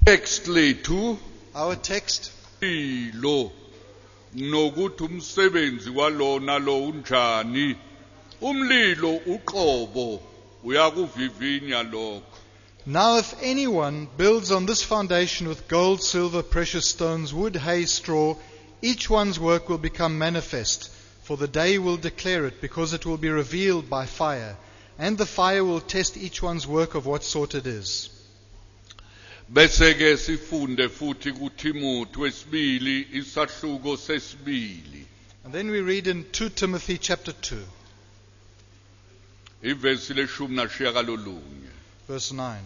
Text lethu Our text lo nokuthi umsebenzi walona lo unjani umlilo uqobo uyakuvivinya lokho. Now if anyone builds on this foundation with gold, silver, precious stones, wood, hay, straw, each one's work will become manifest, for the day will declare it, because it will be revealed by fire, and the fire will test each one's work of what sort it is. Bese ke sifunde futhi kuThimothi wesibili isahluko sesibili. And then we read in 2 Timothy chapter 2, Ivesi leshumi nashiyagalolunye. verse 9.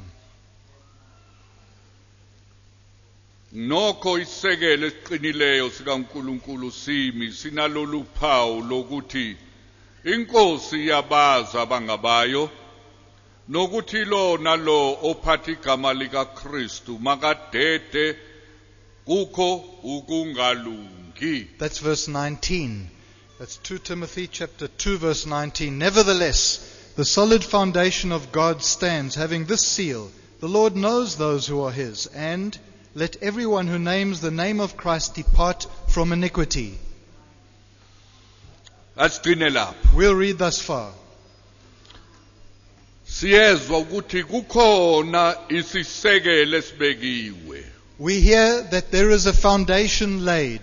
Nokho isekelo esiqinileyo sikaNkulunkulu simi sinalolu phawu lokuthi inkosi yabaza bangabayo nokuthi lona lo ophatha igama likaKristu makadede kukho ukungalungi. That's verse 19. That's 2 Timothy chapter 2 verse 19. Nevertheless, the solid foundation of God stands, having this seal: the Lord knows those who are his, and let everyone who names the name of Christ depart from iniquity. Asigcine lapho. We'll read thus far. Siyezwa ukuthi kukhona isisekelo esibekiwe. We hear that there is a foundation laid.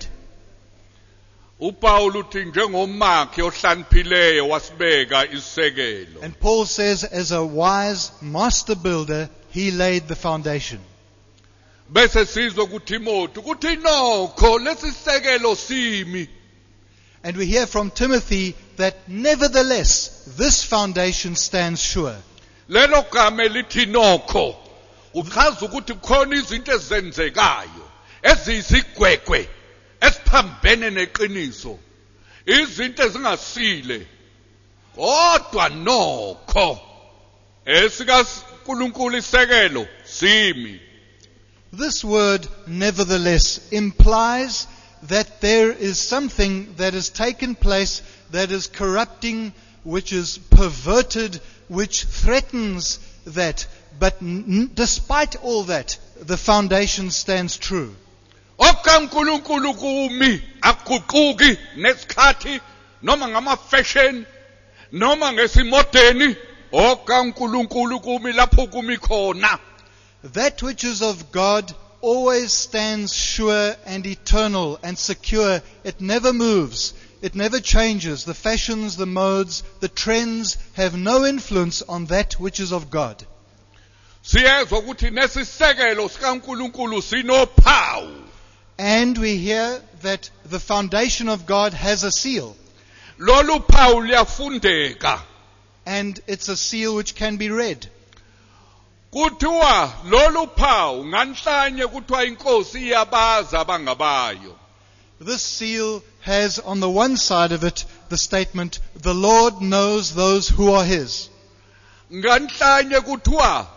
uPaul uthi njengomakhi ohlaniphileyo wasibeka isisekelo. And Paul says, as a wise master builder, he laid the foundation. Bese sizwe kuThimothi ukuthi nokho lesisekelo simi. And we hear from Timothy that nevertheless, this foundation stands sure. Lelo gama elithi nokho uchaza ukuthi kukhona izinto ezenzekayo eziyisigwegwe esiphambene neqiniso, izinto ezingasile kodwa nokho esikaNkulunkulu isekelo simi. This word, nevertheless, implies that there is something that has taken place that is corrupting, which is perverted, which threatens that. But despite all that, the foundation stands true. OkaNkulunkulu kumi akuguquki nesikhathi noma ngama-fashion noma ngesimodeni. OkaNkulunkulu kumi lapho kumi khona. That which is of God always stands sure and eternal and secure. It never moves. It never changes. The fashions, the modes, the trends have no influence on that which is of God. Siyezwa ukuthi nesisekelo sikaNkulunkulu sinophawu. And we hear that the foundation of God has a seal. Lolu phawu liyafundeka. And it's a seal which can be read. Kuthiwa lolu phawu nganhlanye kuthiwa inkosi iyabaza bangabayo. This seal has on the one side of it the statement, the Lord knows those who are his. Nganhlanye kuthiwa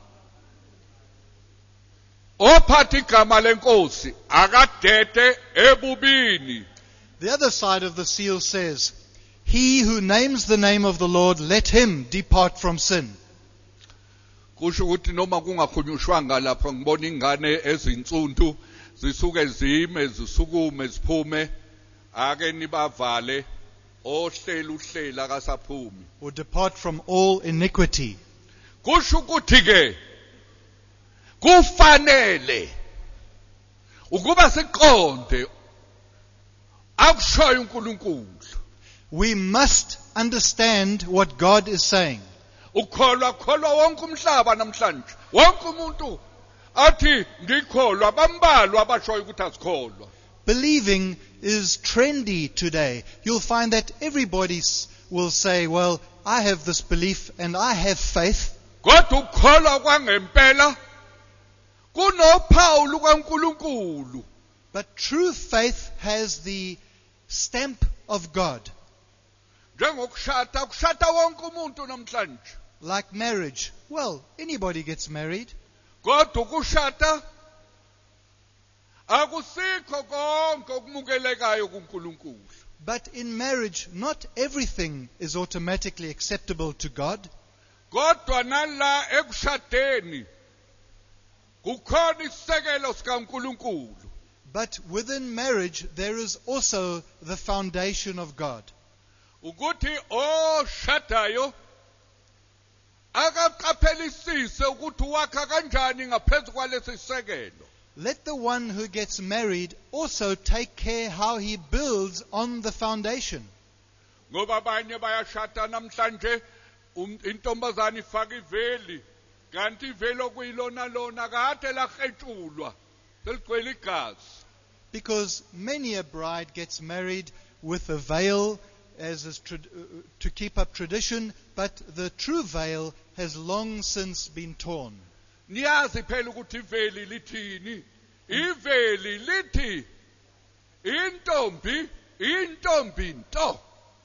ophatha igama lenkosi akadede ebubini. The other side of the seal says, he who names the name of the Lord, let him depart from sin. Kusho ukuthi noma kungakhulunyushwanga lapho ngibona ingane ezinsundu zisuke zime zisukume ziphume ake nibavale ohlela uhlela akasaphumi. Or depart from all iniquity. Kusho ukuthi ke kufanele ukuba siqonde akushoyo uNkulunkulu. We must understand what God is saying. Ukholwa wonke umhlaba namhlanje. Wonke umuntu athi ngikholwa bambalwa abashoyo ukuthi azikholwa. Believing is trendy today. You'll find that everybody will say, well, I have this belief and I have faith. Kodwa ukholwa kwangempela kunophawu lukaNkulunkulu. But true faith has the stamp of God. Njengokushada kushada wonke umuntu namhlanje. Like marriage. Well, anybody gets married. Kodwa ukushada akusikho konke okumukelekayo kuNkulunkulu. But in marriage, not everything is automatically acceptable to God. Kodwa nala ekushadeni kukhona isisekelo sikaNkulunkulu. But within marriage, there is also the foundation of God. Ukuthi oshadayo akaqaphelisise ukuthi wakha kanjani ngaphezu kwalesi sisekelo. Let the one who gets married also take care how he builds on the foundation. Ngoba abanye bayashada namhlanje intombazana ifaka iveli kanti iveli okuyilona lona kade lahetshulwa seligcwele igazi. Because many a bride gets married with a veil as is to keep up tradition, but the true veil has long since been torn. Niyazi phela ukuthi iveli lithini? Iveli lithi intombi nto.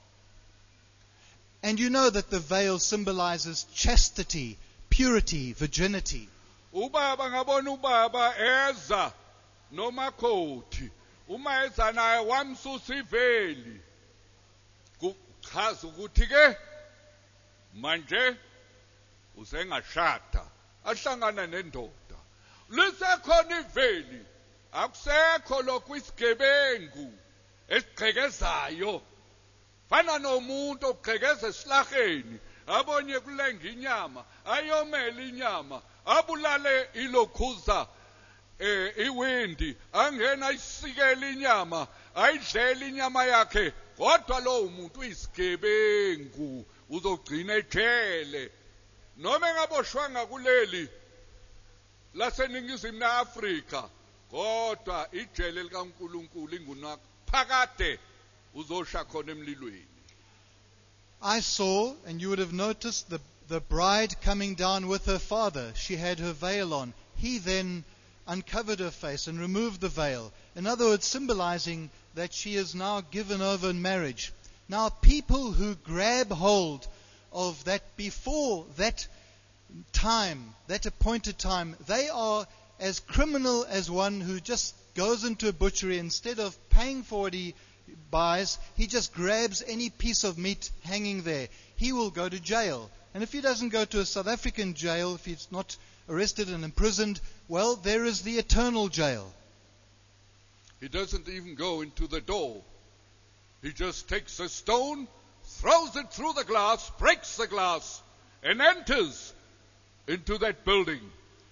And you know that the veil symbolizes chastity, purity, virginity. Ubaba ngabona ubaba eza nomakhothi uma eza naye wamsusa iveli kuchaza ukuthi ke manje usengashada ahlangana nendoda lisekhona iveli akusekho lokho isigebengu esigqekezayo fana nomuntu ogqekeza esilaheni abonye kulenga inyama ayomela inyama abulale ilokhuza iwindi angena isikele inyama ayidlela inyama yakhe kodwa lo umuntu uyisigebengu uzogcina ejele noma engaboshwanga kuleli laseningizimu neAfrika kodwa ijele likaNkulunkulu ingunaphakade uzosha khona emlilweni. I saw, and you would have noticed, the bride coming down with her father. She had her veil on. He then uncovered her face and removed the veil. In other words, symbolizing that she is now given over in marriage. Now, people who grab hold of that before that time, that appointed time, they are as criminal as one who just goes into a butchery. Instead of paying for what he buys, he just grabs any piece of meat hanging there. He will go to jail. And if he doesn't go to a South African jail, if he's not arrested and imprisoned, well, there is the eternal jail. He doesn't even go into the door. He just takes a stone, throws it through the glass, breaks the glass, and enters into that building.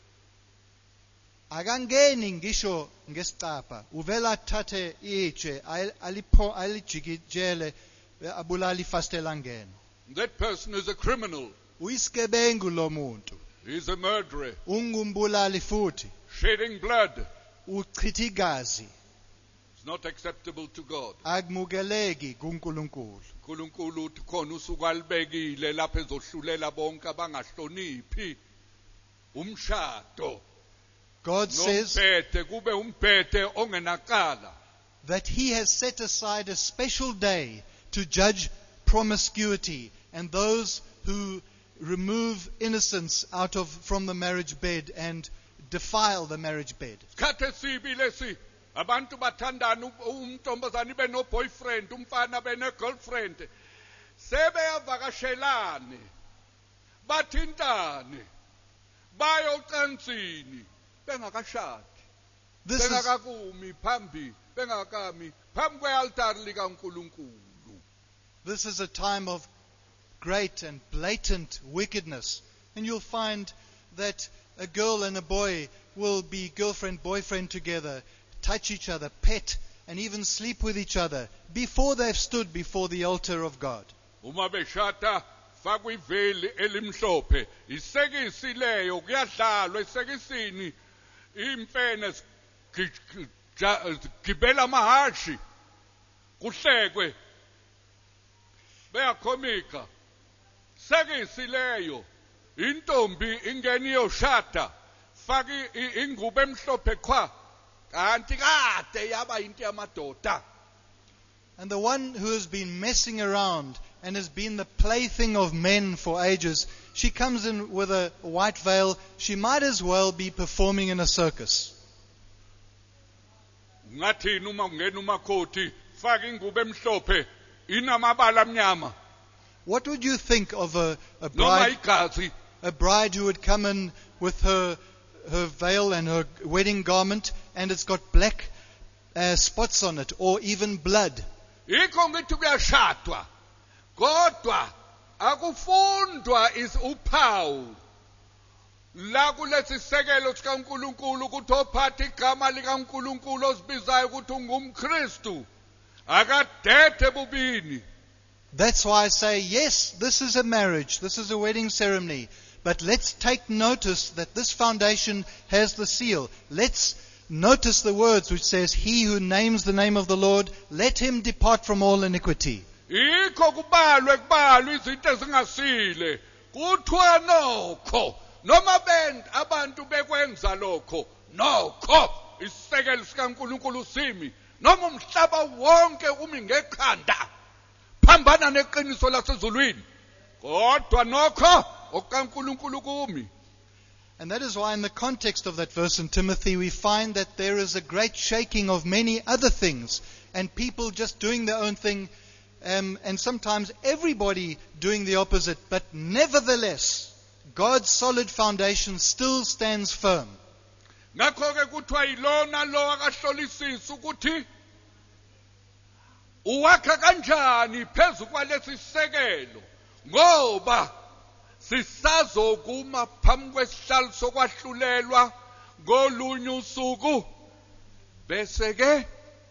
Akangeni ngisho ngesicapha uvela thathe itshe alijikijele abulala ifastela ngena. That person is a criminal. Uyisigebengu lo muntu. He is a murderer. Ungumbulali futhi. Shedding blood. Uchitha igazi. It's not acceptable to God. Akumukeleki kuNkulunkulu. uNkulunkulu uthi khona usuku alibekile lapho ezohlulela bonke abangahloniphi umshado. God says that He has set aside a special day to judge promiscuity and those who remove innocence from the marriage bed and defile the marriage bed. Abantu bathandana untombazana ibe no boyfriend umfana bene girlfriend sebeyavakashelane bathintane bayocansini bengakashadi bengakakumi phambi bengakami phambi kwealtari likaNkulunkulu. This is a time of great and blatant wickedness, and you'll find that a girl and a boy will be girlfriend boyfriend together, touch each other, pet, and even sleep with each other before they've stood before the altar of God. Uma beshata fakwa iveli elimhlophe isekisi leyo kuyadlalwa isekisini imfene gibela amahashi kuhlekwe beyakhomika sekisi leyo intombi ingeni yoshada faki ingubo emhlophe qha kanti kade yaba into yamadoda. And the one who has been messing around and has been the plaything of men for ages, she comes in with a white veil. She might as well be performing in a circus. What would you think of a bride who would come in with her her veil and her wedding garment, and it's got black spots on it, or even blood. Yikho ngithi kuyashadwa. Kodwa akufundwa is uphawu. La kulesi sekelo sikaNkuluNkulu ukuthi ophatha igama likaNkuluNkulu osibizayo ukuthi ungumKristu. Akadethe bubini. That's why I say, yes, this is a marriage, this is a wedding ceremony, but let's take notice that this foundation has the seal. Let's notice the words which says, he who names the name of the Lord, let him depart from all iniquity. Yikho kubalwe izinto ezingasile. Kuthiwa nokho. Noma abantu bekwenza lokho. Nokho. Isekelo sikaNkuluNkulu simi. Noma umhlaba wonke umi ngekhanda. Phambana neqiniso lasezulwini. Kodwa nokho okaNkuluNkulu kumi. And that is why in the context of that verse in Timothy we find that there is a great shaking of many other things and people just doing their own thing, and sometimes everybody doing the opposite. But nevertheless, God's solid foundation still stands firm. Ngakho-ke kuthiwa yilona lo akahlolisisa ukuthi uwakha kanjani phezu kwalesi sekelo, ngoba sisazokuma phambi kwesihlalo sokwahlulelwa ngolunye usuku, bese ke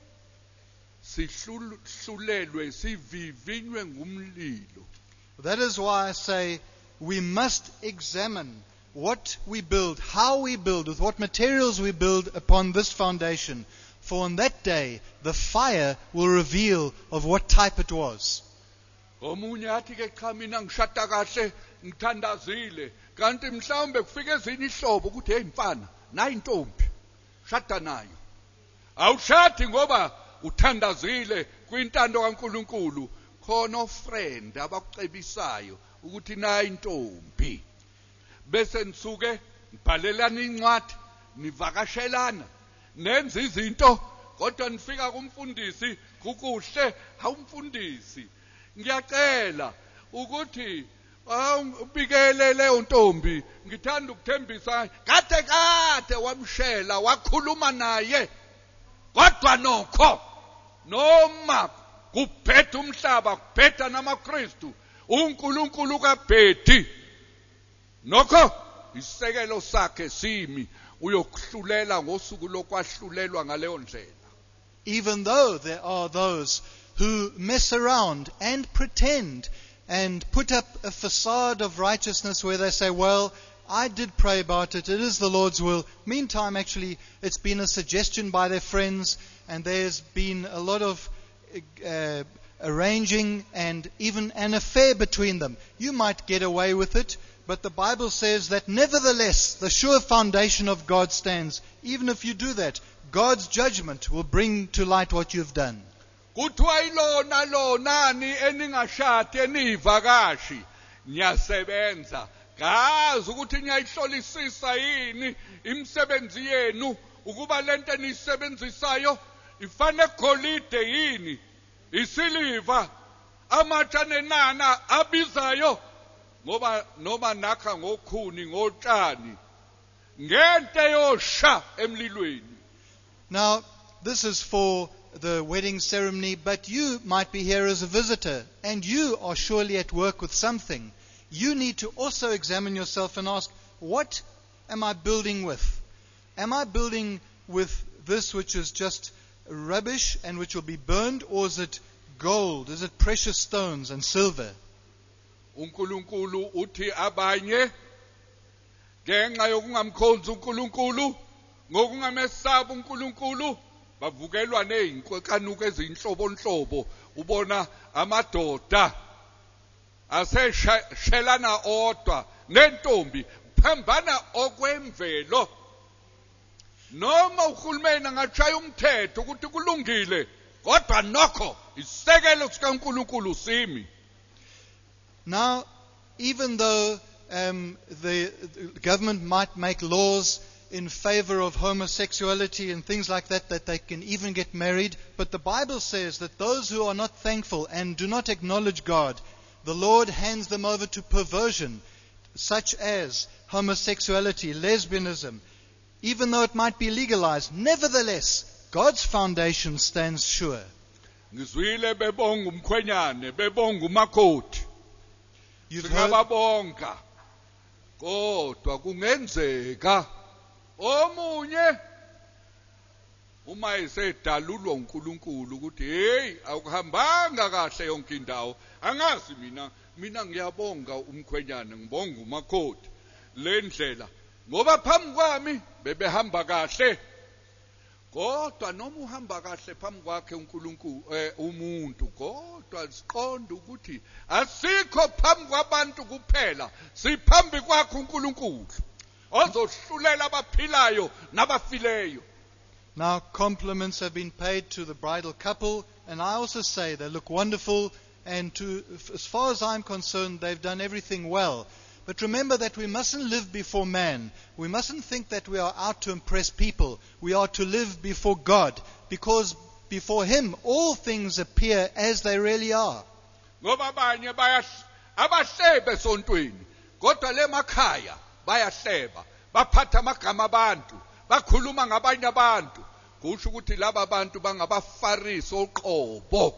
sihlulelwe sivivinywe ngumlilo. That is why I say we must examine what we build, how we build, with what materials we build upon this foundation. For on that day, the fire will reveal of what type it was. Omunye athi ke cha mina ngishada kahle ngithandazile, kanti mhlawumbe kufike ezinye ihlobo ukuthi hey mfana nayi intombi shada nayo. Awushadi ngoba uthandazile kwintando kaNkuluNkulu, khona ofriend abakucebisayo ukuthi nayi intombi. Bese nisuke nibhalelana incwadi, nivakashelana, nenza izinto, kodwa nifika kumfundisi kukuhle, awumfundisi ngiyacela ukuthi ubikele leyo ntombi, ngithanda ukuthembisa kade wamshela wakhuluma naye, kodwa nokho noma kuphetha umhlaba kuphetha namaKristu, uNkulunkulu kaBhethi nokho isekelo sakhe simi uyokuhlulela ngosuku lokwahlulelwa ngaleyo ndlela. Even though there are those who mess around and pretend and put up a facade of righteousness where they say, well, I did pray about it, it is the Lord's will. Meantime, actually, it's been a suggestion by their friends, and there's been a lot of arranging and even an affair between them. You might get away with it, but the Bible says that nevertheless, the sure foundation of God stands. Even if you do that, God's judgment will bring to light what you've done. Kuthiwa ilona lo nani eningashadi enivakashi niyasebenza, ngazi ukuthi niyayihlolisisa yini imisebenzi yenu ukuba lento enisebenzisayo ifane golide yini, isiliva, amatsha nenana abizayo, ngoba noma nakha ngokhuni ngotshani ngente yosha emlilweni. Now, this is for the wedding ceremony, but you might be here as a visitor, and you are surely at work with something. You need to also examine yourself and ask, what am I building with? Am I building with this which is just rubbish and which will be burned, or is it gold? Is it precious stones and silver? uNkulunkulu uthi abanye ngenxa yokungamkhonzi uNkulunkulu, ngokungamesaba uNkulunkulu, bavukelwa nezinkanuko ezinhlobonhlobo. Ubona amadoda aseshelana odwa nentombi phambana okwemvelo, noma uhulumeni angashaya umthetho ukuthi kulungile, kodwa nokho isekelo sikaNkulunkulu simi. Now, even though the government might make laws in favor of homosexuality and things like that, that they can even get married, but the Bible says that those who are not thankful and do not acknowledge God, the Lord hands them over to perversion, such as homosexuality, lesbianism, even though it might be legalized, nevertheless, God's foundation stands sure. Ngizwile bebonga umkhwenyane, bebonga umakoti. You've heard, Singababonga. Kodwa kungenzeka omunye uma esedalulwa uNkulunkulu ukuthi hey akuhambanga kahle yonke indawo angazi mina ngiyabonga umkhwenyane ngibonga umakoti le ndlela ngoba phambi kwami bebehamba kahle kodwa noma uhamba kahle phambi kwakhe uNkulunkulu umuntu kodwa siqonda ukuthi asikho phambi kwabantu kuphela siphambi kwakhe uNkulunkulu ozohlulela abaphilayo nabafileyo. now compliments have been paid to the bridal couple, and I also say they look wonderful, and as far as I'm concerned, they've done everything well. But remember that we mustn't live before man. We mustn't think that we are out to impress people. We are to live before God, because before Him all things appear as they really are. Ngoba abanye abahlebe esontweni kodwa le makhaya bayahleba baphatha amagama abantu bakhuluma ngabanye abantu kusho ukuthi laba abantu bangabafarisi oqobo.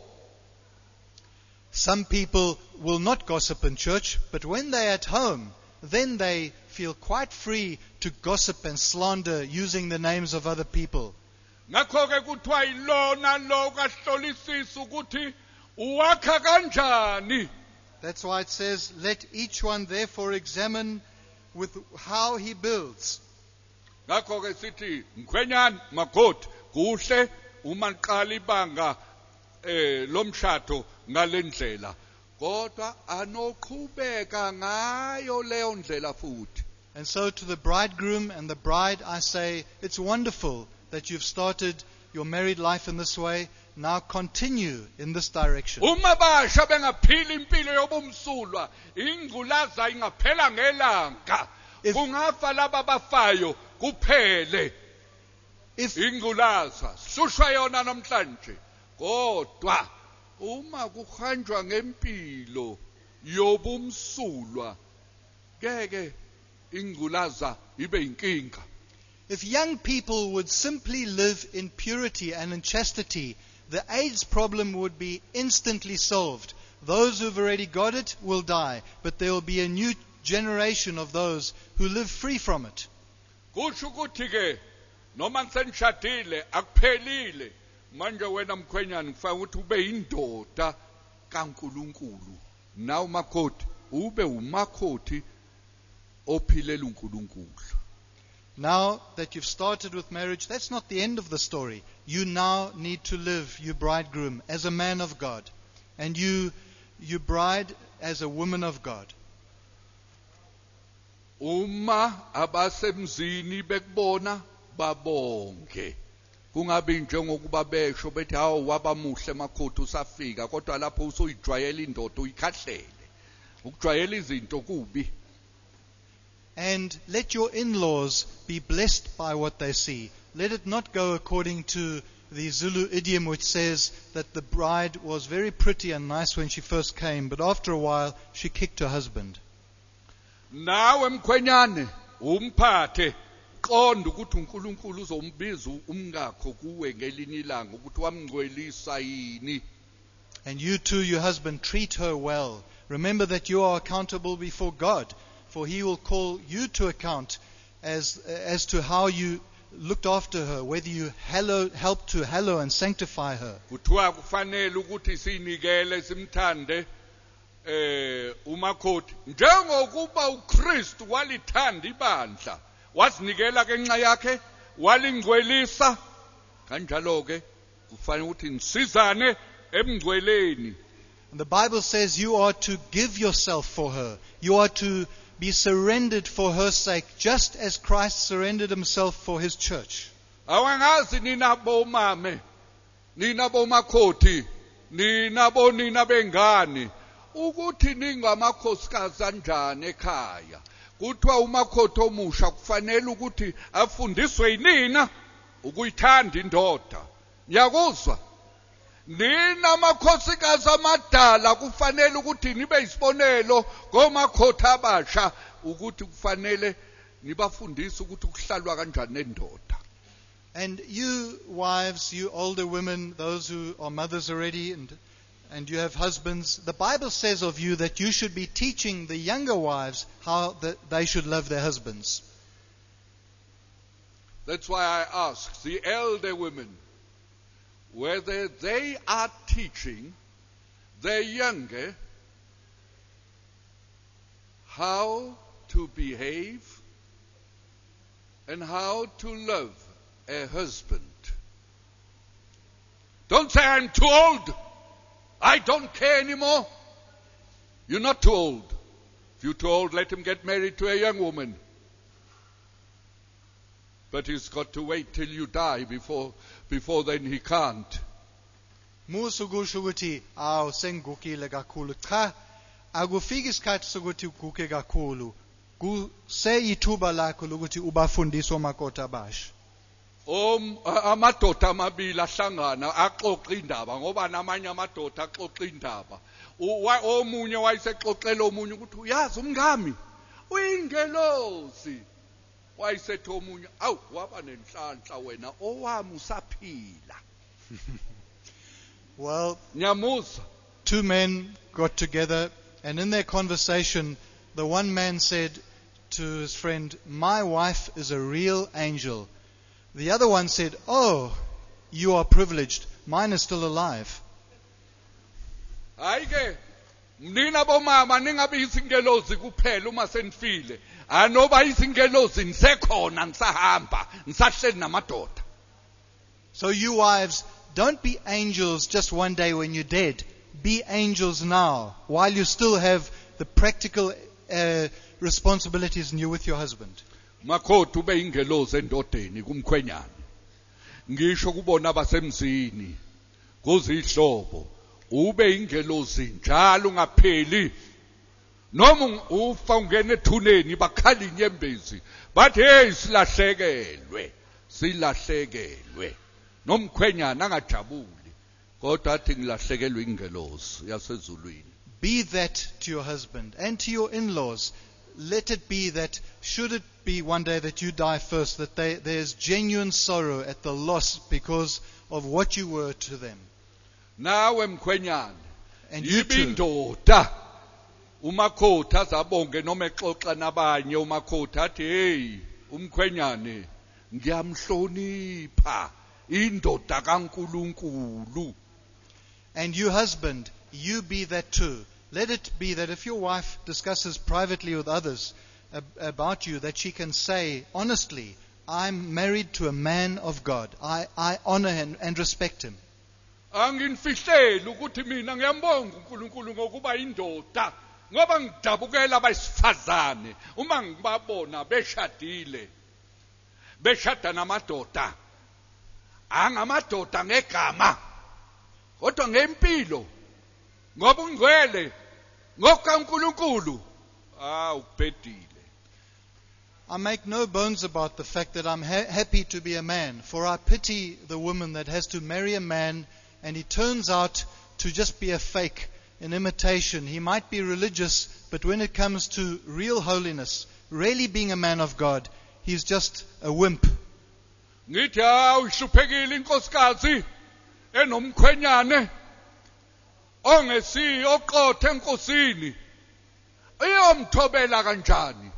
Some people will not gossip in church, but when they're at home, then they feel quite free to gossip and slander using the names of other people. Ngakho ke kuthiwa ilona lo kahlolisisa ukuthi uwakha kanjani. That's why it says, let each one therefore examine with how he builds. Ngakho ke sithi mkhwenyana makoti kuhle uma niqala ibanga lomshado ngalendlela kodwa anoqhubeka ngayo leyo ndlela futhi. And so to the bridegroom and the bride I say, it's wonderful that you've started your married life in this way. Now continue in this direction. Uma basha bengaphila impilo yobumsulwa ingculaza ingaphela ngelanga kungafa laba bafayo kuphele ingculaza hlushwa yona namhlanje kodwa uma kuhanjwa ngempilo yobumsulwa keke ingculaza ibe inkinga. If young people would simply live in purity and in chastity, the AIDS problem would be instantly solved. Those who've already got it will die, but there will be a new generation of those who live free from it. Kusho ukuthi ke noma senishadile akuphelile manje wena mkhwenyana kufanele ukuthi ube indoda kaNkulunkulu. Na umakoti ube umakoti ophilela uNkulunkulu. Now that you've started with marriage, that's not the end of the story. You now need to live, you bridegroom, as a man of God, and you bride as a woman of God. Uma abasemzini bekubona babonke kungabi njengokuba besho bethi hawo wabamuhle makhothi usafika kodwa lapho usuyijwayela indoda uyikhahlele ukujwayela izinto kubi. And let your in-laws be blessed by what they see. Let it not go according to the Zulu idiom which says that the bride was very pretty and nice when she first came, but after a while she kicked her husband. Nawe mkhwenyane umphathe qonda ukuthi uNkulunkulu uzombiza umngakho kuwe ngelinye ilanga ukuthi wamngcwelisa yini. And you too, your husband, treat her well. Remember that you are accountable before God, for He will call you to account as to how you looked after her, whether you helped to hallow and sanctify her. Kuthiwa kufanele ukuthi sinikele simthande umakoti njengokuba uKristu walithanda ibandla wasinikela kenxa yakhe walingcwelisa kanjalo ke kufanele ukuthi nisizane emngcweleni. And the Bible says you are to give yourself for her. You are to be surrendered for her sake, just as Christ surrendered Himself for His church. Awangazi nina bomame, nina bomakoti, nina bengane ukuthi ningamakhosikazi kanjani ekhaya. Kuthiwa umakoti omusha kufanele ukuthi afundiswe yinina ukuyithanda indoda. Ngiyakuzwa? Nina amakhosikazi amadala kufanele ukuthi nibe isibonelo ngomakoti abasha ukuthi kufanele nibafundise ukuthi kuhlalwa kanjani nendoda. And you wives, you older women, those who are mothers already and you have husbands, the Bible says of you that you should be teaching the younger wives how they should love their husbands. That's why I ask the elder women whether they are teaching their younger how to behave and how to love a husband. Don't say, I'm too old. I don't care anymore. You're not too old. If you're too old, let him get married to a young woman. But he's got to wait till you die before then he can't. Musukusho ukuthi aw sengugugile kakhulu cha akufiki isikhathi sokuthi uguge kakhulu kuseyithuba lakho lokuthi ubafundise omakoti abasha. Amadoda amabili ahlangana axoxa indaba ngoba namanye amadoda axoxa indaba. Omunye wayesexoxela omunye ukuthi uyazi umngami uyingelosi. Wayesethi omunye awu waba nenhlanhla wena owami usaphila. Well, Nyamusa. Two men got together, and in their conversation, the one man said to his friend, "My wife is a real angel." The other one said, "Oh, you are privileged. Mine is still alive." Ayike nina bomama ningabe isingelozi kuphela uma senifile. Anoba isingelozi nisekhona nisahamba nisahleli namadoda. So you wives, don't be angels just one day when you're dead. Be angels now, while you still have the practical responsibilities and you're with your husband. Makhothi ube ingelozi endodeni kumkhwenyana. Ngisho kubona abasemzini, kuzihlobo, ube ingelozi njalo ungapheli. Noma ufa ungena ethuneni bakhala inyembezi. Bathi hey silahlekelwe. Nomkhwenyana angajabuli. Kodwa athi ngilahlekelwe ingelosi yasezulwini. Be that to your husband and to your in-laws. Let it be that, should it be one day that you die first, that there's genuine sorrow at the loss because of what you were to them. Nawe mkhwenyana, and you too. Ibindoda. Umakhothi azabonge noma exoxa nabanye umakhothi athi hey umkhwenyane ngiyamhlonipha indoda kaNkulunkulu. And you husband, you be that too. Let it be that if your wife discusses privately with others about you, that she can say honestly, I'm married to a man of God. I honor him and respect him. Anginfihleli ukuthi mina ngiyambonga uNkulunkulu ngokuba indoda ngoba ngidabukela abesifazane uma ngibabona beshadile beshada namadoda angamadoda ngegama kodwa ngempilo ngoba ungcwele ngokaNkulunkulu ukubhedile. I make no bones about the fact that I'm happy to be a man, for I pity the woman that has to marry a man and he turns out to just be a fake, an imitation. He might be religious, but when it comes to real holiness, really being a man of God, he's just a wimp. Ngithi ihluphekile inkosikazi enomkhwenyane ongesi oqothe enkosini iyomthobela kanjani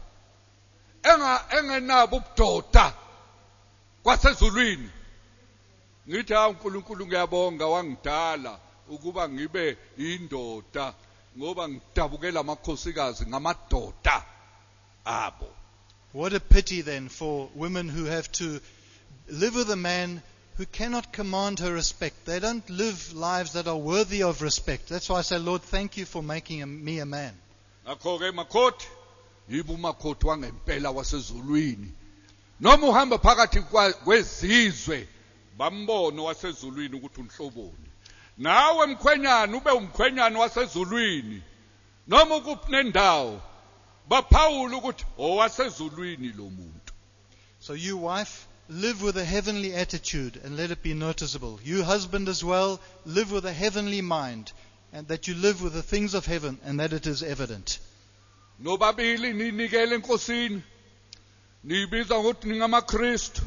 engenabo ubudoda kwasezulwini. Ngithi uNkulunkulu ngiyabonga wangidala ukuba ngibe indoda ngoba ngidabukela amakhosikazi ngamadoda abo. What a pity then for women who have to live with a man who cannot command her respect. They don't live lives that are worthy of respect. That's why I say, Lord, thank you for making me a man. Akho-ke makhothi yibo umakhothi wangempela wasezulwini. Noma uhamba phakathi kwezizwe bambone wasezulwini ukuthi unhloboni. Nawe mkhwenyana ube umkhwenyana wasezulwini. Noma ukupnendawo baphawula ukuthi owasezulwini lo muntu. So you wife, live with a heavenly attitude and let it be noticeable. You husband as well, live with a heavenly mind and that you live with the things of heaven and that it is evident. Nobabili ninikele enkosini. nibiza ngokuthi ningamaKristu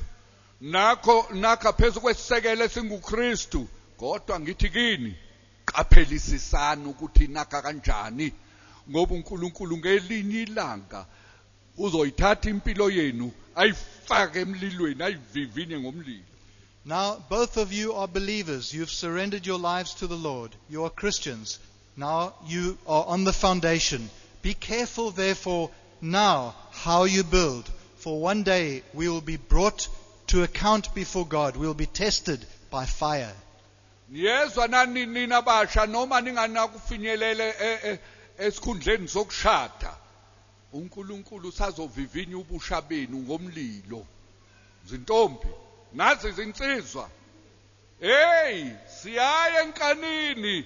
nakha phezu kwesisekelo esinguKristu kodwa ngithi kini qaphelisisana ukuthi nakha kanjani ngoba uNkulunkulu ngelinye ilanga uzoyithatha impilo yenu ayifake emlilweni ayivivinye ngomlilo. Now, both of you are believers. You've surrendered your lives to the Lord. You are Christians. Now you are on the foundation. Be careful, therefore, now how you build. For one day we will be brought to account before God. We will be tested by fire. Niyezwa nani nina basha noma ninganakufinyelele esikhundleni sokushada. uNkulunkulu sazovivinya ubusha benu ngomlilo. Zintombi, nazi izinsizwa. Hey, siyaye enkanini.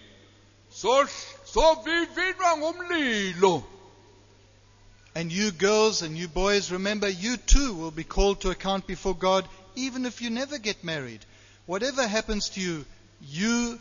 So vivinywa ngomlilo. And you girls and you boys, remember, you too will be called to account before God, even if you never get married. Whatever happens to you, you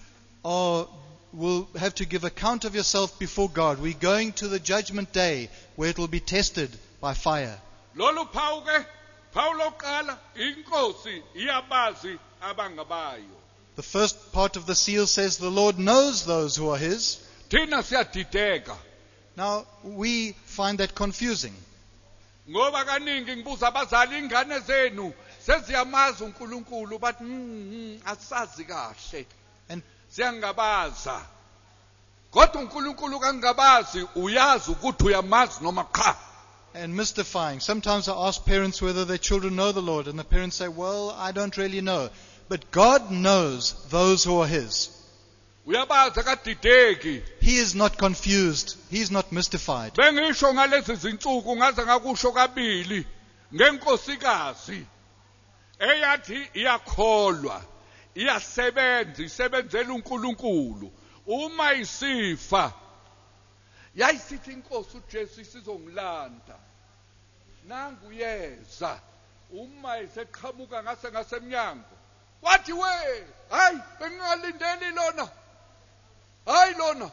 will have to give account of yourself before God. We're going to the judgment day where it will be tested by fire. Lolu Paulo qala inkosi iyabazi abangabayo. The first part of the seal says the Lord knows those who are His. Thina siyadideka. Now, we find that confusing. Ngoba kaningi ngibuza abazali ingane zenu seziyamazi uNkulunkulu bathi asazi kahle. And siyangabaza. Kodwa uNkulunkulu kangabazi uyazi ukuthi uyamazi noma cha. And mystifying. Sometimes I ask parents whether their children know the Lord, and the parents say, well, I don't really know. But God knows those who are His. Uyabazi akadideki. He is not confused. He is not mystified. Bengisho ngalezi zinsuku ngaze ngakusho kabili ngenkosikazi eyathi iyakholwa iyasebenza isebenzela uNkulunkulu uma isifa yayisithi inkosi uJesu isizongilanda nangu yeza uma iseqhamuka ngasemnyango wathi we hayi bengalindeli lona hayi lona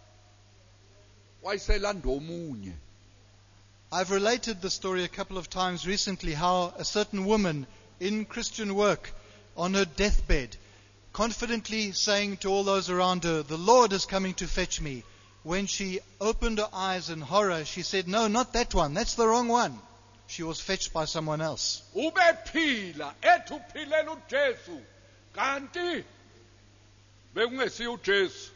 wayiselanda omunye. I've related the story a couple of times recently, how a certain woman in Christian work on her deathbed confidently saying to all those around her, the Lord is coming to fetch me. When she opened her eyes in horror, she said, no, not that one. That's the wrong one. She was fetched by someone else. Ubephila ethi uphilela uJesu kanti bekungesiye uJesu.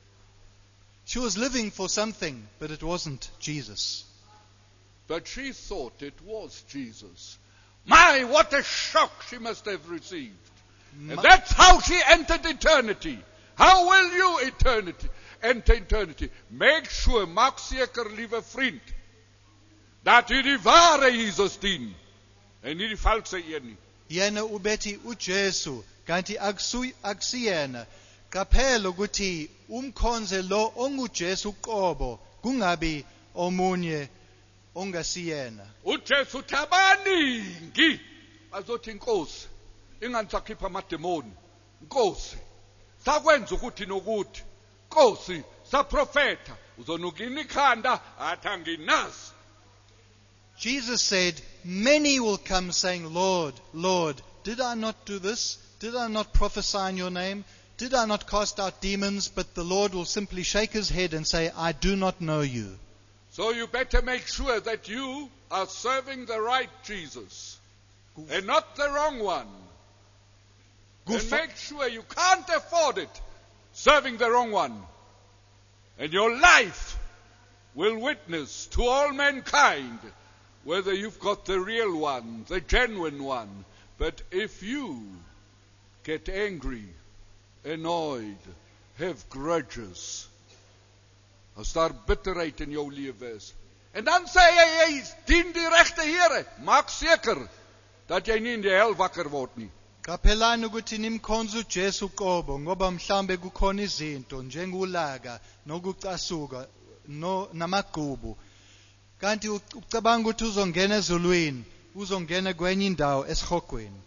She was living for something, but it wasn't Jesus. But she thought it was Jesus. My, what a shock she must have received. And that's how she entered eternity. How will you enter eternity? Make sure, maak seker, liewe vriend, dat u die ware Jesus dien en nie die valse een nie. Yena ubethi uJesu kanti akusiyena. Qaphela ukuthi umkhonze lo onguJesu uqobo kungabi omunye ongasiyena. uJesu thabaningi bazothi inkosi inganisakhipha amademoni. Nkosi sakwenza ukuthi nokuthi. Nkosi saprofeta uzonukini ikhanda athi anginazi. Jesus said, many will come saying, Lord, Lord, did I not do this? Did I not prophesy in your name? Did I not cast out demons? But the Lord will simply shake His head and say, I do not know you. So you better make sure that you are serving the right Jesus and not the wrong one. And make sure you can't afford it serving the wrong one. And your life will witness to all mankind whether you've got the real one, the genuine one. But if you get angry, annoyed, have grudges, as daar bitterheid in jou lewe is, en dan sê jy dien die regte Here, maak seker dat jy nie in die hel wakker word nie. Qaphelani ukuthi nimkhonze uJesu uqobo ngoba mhlambe kukhona izinto njengolaka nokucasuka namagqubu. Kanti ucabanga ukuthi uzongena ezulwini, uzongena kwenye indawo esihogweni.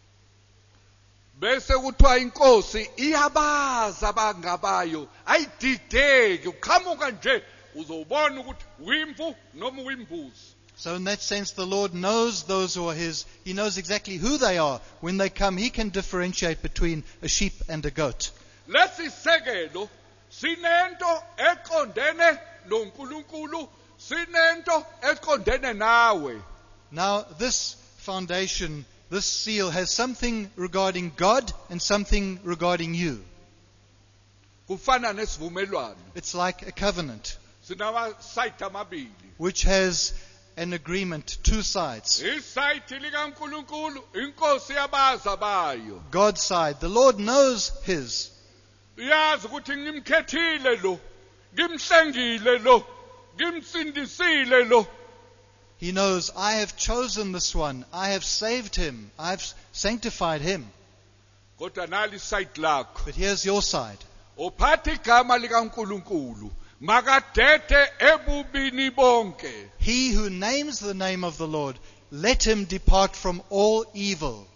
Bese kuthiwa inkosi iyabaza abangabayo ayidideki uqhamuka nje uzobona ukuthi uyimvu noma uyimbuzi. So in that sense, the Lord knows those who are His. He knows exactly who they are. When they come, He can differentiate between a sheep and a goat. Lesisekelo sinento eqondene noNkulunkulu, sinento eqondene nawe. Now, this foundation, this seal, has something regarding God and something regarding you. Kufana nesivumelwano. It's like a covenant, Sinama-site amabili. which has an agreement, two sides. Isite likaNkulunkulu, inkosi yabaza bayo. God's side, the Lord knows His. Uyazi ukuthi ngimkhethile lo, ngimhlengile lo, ngimsindisile lo. He knows, I have chosen this one. I have saved him. I have sanctified him. Kodwa nali site lakho. But here's your side. Uphathe igama likaNkulunkulu, makadede ebubini bonke. He who names the name of the Lord, let him depart from all evil.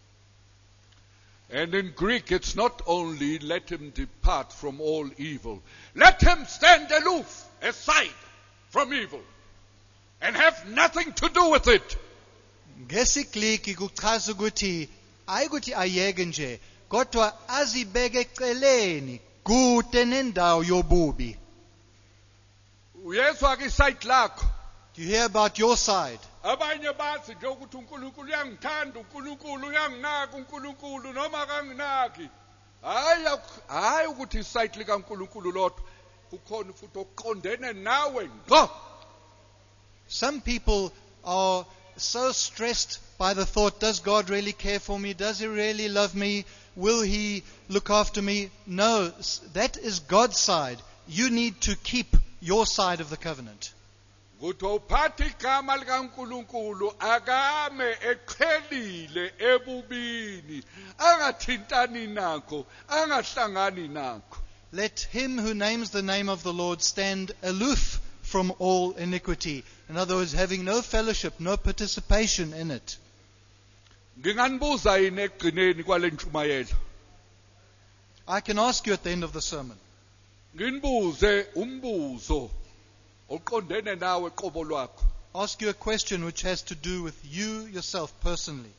And in Greek, it's not only let him depart from all evil. Let him stand aloof, aside from evil, and have nothing to do with it. Ngesigliki kuchaza ukuthi ayikuthi ayeke nje, kodwa azibeke eceleni kude nendawo yobubi. Uyezwa ke isite lakho. Do you hear about your side? Abanye bathi nje ukuthi uNkulunkulu uyangithanda, uNkulunkulu uyanginaka, uNkulunkulu noma kanginaki. Hayi ukuthi isite likaNkulunkulu lodwa kukhona futhi oqondene nawe ngqo. Some people are so stressed by the thought, does God really care for me? Does He really love me? Will He look after me? No, that is God's side. You need to keep your side of the covenant. Ukuthi uphathe igama likaNkulunkulu akame eqhelile ebubini, angathintani nakho, angahlangani nakho. Let him who names the name of the Lord stand aloof from all iniquity. In other words, having no fellowship, no participation in it. Nginganibuza yini ekugcineni kwale ntshumayelo? I can ask you at the end of the sermon. Nginibuze umbuzo oqondene nawe qobo lwakho. Ask you a question which has to do with you yourself personally.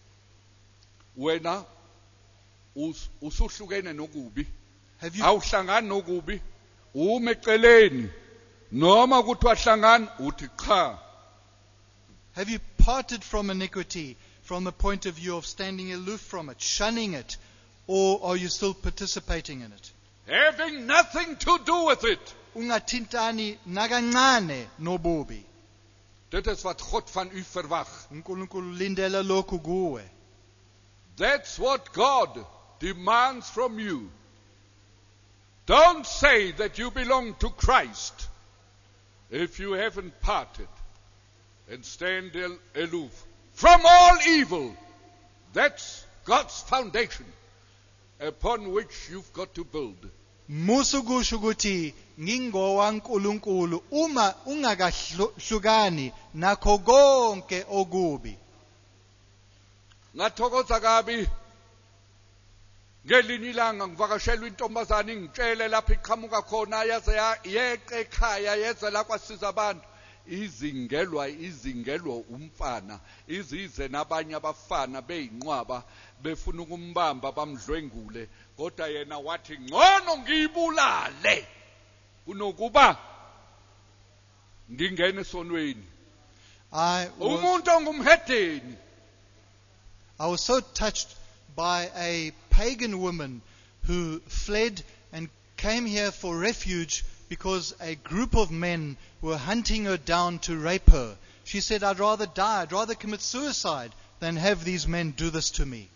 Wena usuhlukene nokubi. Have you, Awuhlangani nokubi. Ume eceleni. Noma ukuthi wahlangana uthi cha. have you parted from iniquity from the point of view of standing aloof from it, shunning it, or are you still participating in it? Having nothing to do with it. Ungathintani nakancane nobubi. Dit is wat God van u verwag. uNkulunkulu lindela lokhu kuwe. That's what God demands from you. Don't say that you belong to Christ if you haven't parted and stand aloof from all evil. That's God's foundation upon which you've got to build. Musukusho ukuthi ngingowaNkulunkulu uma ungakahlukani nakho konke okubi. Ngathokoza kabi ngelinye ilanga ngivakashela intombazana ingitshele lapha iqhamuka khona yaze yeqe ekhaya yeze la kwasiza abantu izingelwa umfana izize nabanye abafana beyinqwaba befuna ukumbamba bamdlwengule kodwa yena wathi ngcono ngiyibulale kunokuba ngingene esonweni umuntu ongumhedeni. I was so touched by a pagan woman who fled and came here for refuge because a group of men were hunting her down to rape her. She said, I'd rather die, I'd rather commit suicide than have these men do this to me.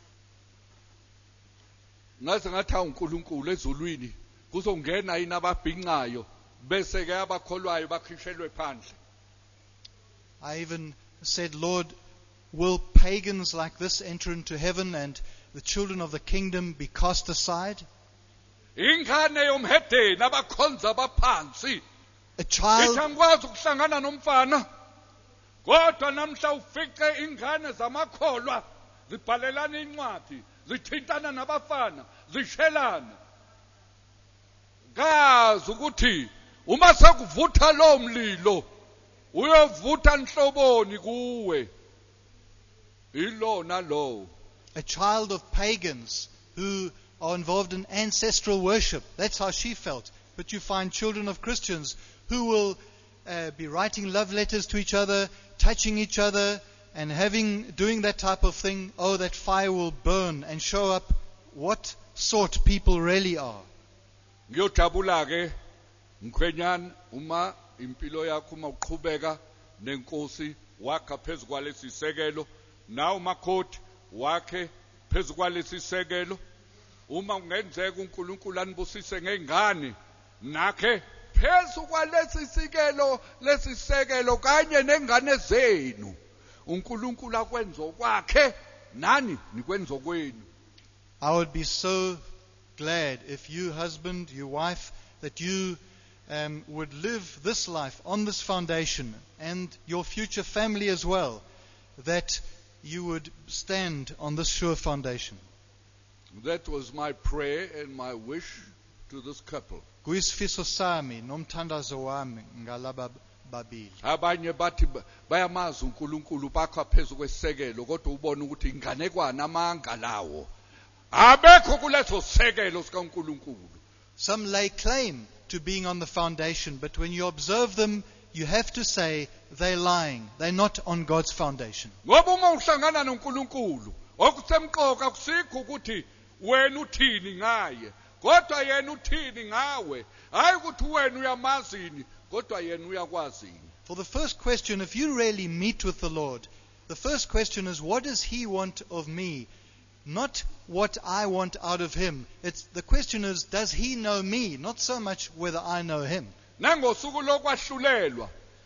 Ngaze ngathi uNkulunkulu ezulwini kuzongena yini ababhinqayo bese ke abakholwayo bakhishelwe phandle. I even said, Lord, will pagans like this enter into heaven and the children of the kingdom be cast aside? Ingane yomhedeni abakhonza baphansi. A child, Ngikwazi ukuhlangana nomfana. Kodwa namhla ufice ingane zamakholwa zibhalelana incwadi, zithintana nabafana, zishelana. Ngazi ukuthi uma sekuvutha lo mlilo uyovutha nhloboni kuwe ilona lo. A child of pagans who are involved in ancestral worship. That's how she felt. But you find children of Christians who will be writing love letters to each other, touching each other, and doing that type of thing. Oh, that fire will burn and show up what sort people really are. Ngiyojabula ke mkhwenyana uma impilo yakho uma uqhubeka nenkosi wakha phezukwalesi sekelo, nawe umakhothi wakhe phezukwalesi sekelo. Uma ungenzeka uNkulunkulu anibusise ngengane nakhe phezukwalesi sikelo lesisekelo kanye nengane zenu. uNkulunkulu akwenza okwakhe nani nikwenza okwenu. I would be so glad if you husband, you wife, that you would live this life on this foundation, and your future family as well, that you would stand on this sure foundation. That was my prayer and my wish to this couple. Kuyisifiso sami nomthandazo wami ngalaba babili. Abanye bathi bayamazi uNkulunkulu bakho phezulu kwesekelo kodwa ubona ukuthi inganekwana amanga lawo abekho kuleso sekelo sikaNkulunkulu. Some lay claim to being on the foundation, but when you observe them, you have to say they're lying. They're not on God's foundation. Ngoba uma uhlangana noNkulunkulu okusemqoka akusikho ukuthi wena uthini ngaye, kodwa yena uthini ngawe. Hayi ukuthi wena uyamazini kodwa yena uyakwazini. For the first question, if you really meet with the Lord, the first question is, what does He want of me? Not what I want out of Him. The question is, does He know me? Not so much whether I know Him. Nangosuku lokwahlulelwa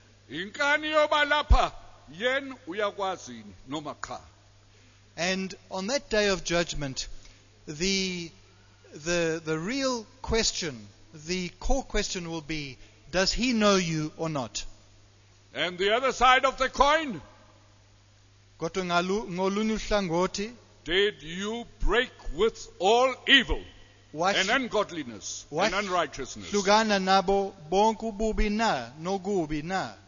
inkani yoba lapha yena uyakwazini noma cha. And on that day of judgment, the real question, the core question will be, does He know you or not? And the other side of the coin, Kodwa ngolunye uhlangothi, did you break with all evil and wahl- ungodliness and unrighteousness? wahlukana nabo bonke ububi na nokubi na?